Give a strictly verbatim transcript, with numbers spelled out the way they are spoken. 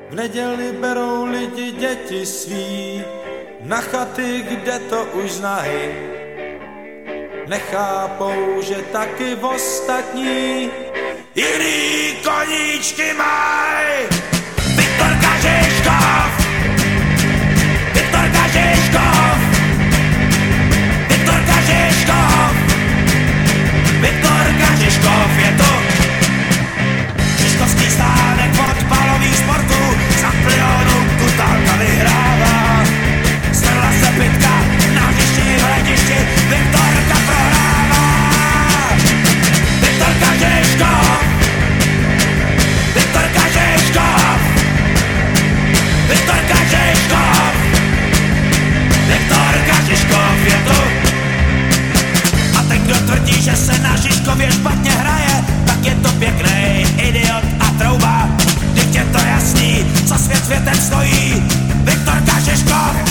V neděli berou lidi děti svý na chaty, kde to už znají. Nechápou, že taky ostatní jiný koníčky maj. Viktor Kažižkov, Viktor Kažižkov, Viktor Kažižkov, Viktor Kažižkov je tu. Žižkovský stánek fotbalových sportů za plionu Kutálka vyhrává. Strla se bitka na hřišti v hledišti, Viktorka prohrává. Viktor Kažižkov, Viktor Kažižkov, Viktor Kažižkov, Viktor Kažižkov je tu. A ten, kdo tvrdí, že se na Žižkově špatně hraje, tak je to pěknej idiot a trouba. Vždyť je to jasný, co svět světem stojí, Viktor Kažižkov.